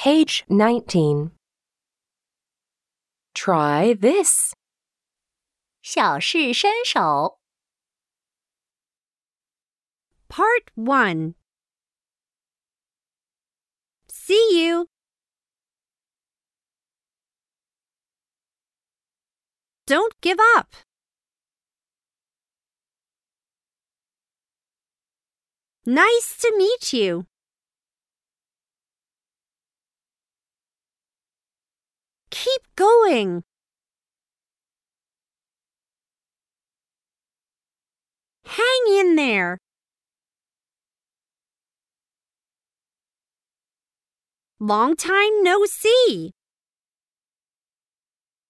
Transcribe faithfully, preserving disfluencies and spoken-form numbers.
Page nineteen. Try this. 小试身手 Part one. See you. Don't give up. Nice to meet you. Keep going. Hang in there. Long time no see.